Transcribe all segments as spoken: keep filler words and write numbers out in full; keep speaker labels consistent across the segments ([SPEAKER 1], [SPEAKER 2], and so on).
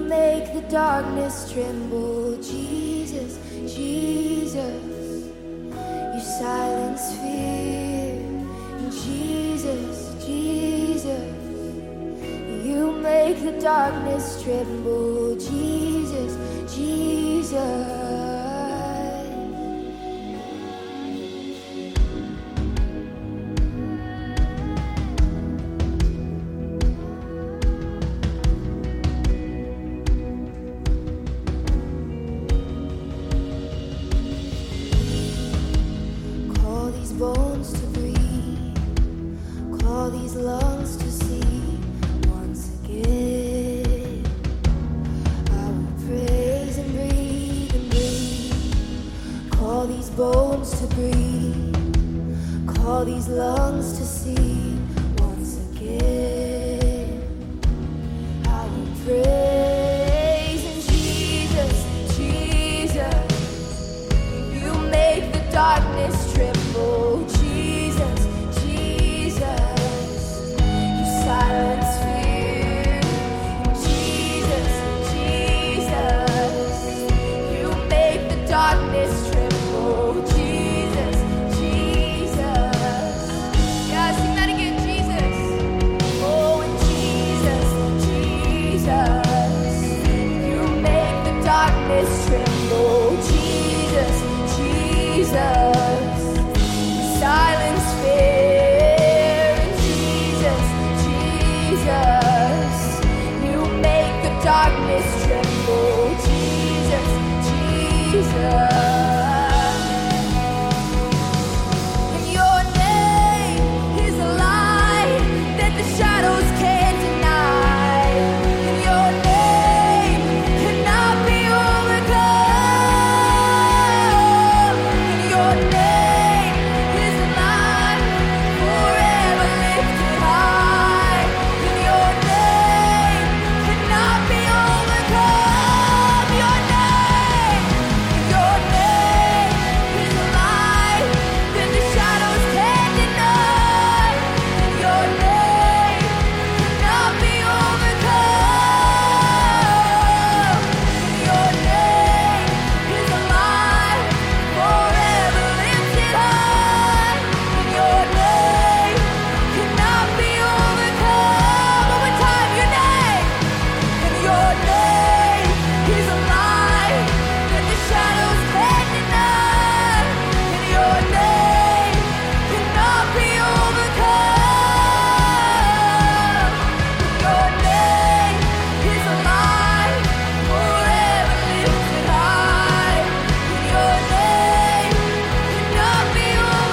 [SPEAKER 1] make the darkness tremble. Jesus, Jesus, you silence fear. Jesus, Jesus, you make the darkness tremble. Jesus, Jesus. Bones to breathe, call these lungs to see once again. I will praise and breathe and breathe. Call these bones to breathe, call these lungs to see once again. I will praise and Jesus, Jesus, you make the darkness tremble. Jesus, Jesus, you silence fear. Jesus, Jesus, you make the darkness tremble. Jesus, Jesus. Yeah, sing that again, Jesus. Oh, and Jesus, Jesus, you make the darkness tremble. Jesus, Jesus. Silence fear. Jesus, Jesus, you make the darkness tremble. Jesus, Jesus. And your name is a light that the shadows can't deny. And your name cannot be overcome. And your name is a light forever lifted high. And your name cannot be overcome. Your name, your name is a light that the shadows can't deny. And your name cannot be overcome. And your name is a light forever lifted high. And your name cannot be overcome. One more time, your name. And your name is a light that the shadows can't deny. And your name cannot be overcome. Your name is a light forever lifted high. And your name cannot be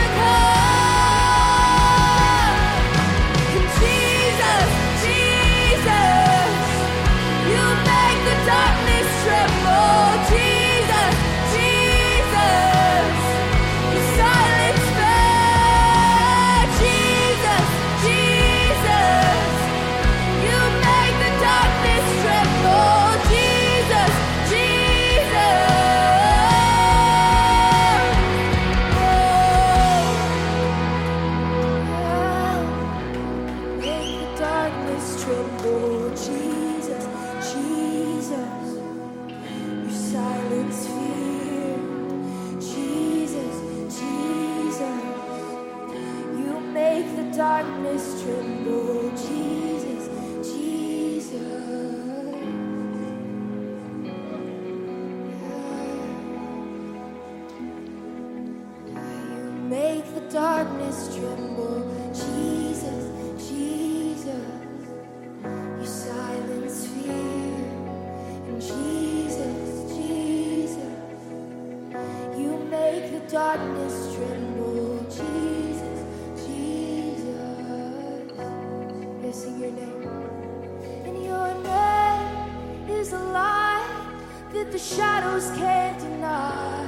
[SPEAKER 1] overcome. And Jesus, Jesus, you make the darkness tremble. Jesus, Jesus, you silence fear. Jesus, Jesus, you make the darkness tremble. Jesus, Jesus. Make the darkness tremble. Jesus, Jesus, you silence fear. Jesus, Jesus, you make the darkness tremble. Jesus, Jesus. You make the darkness tremble. Jesus, Jesus, you silence fear. And Jesus, Jesus, you make the darkness tremble. Jesus, Jesus. Yes, sing your name. And your name is a light that the shadows can't deny.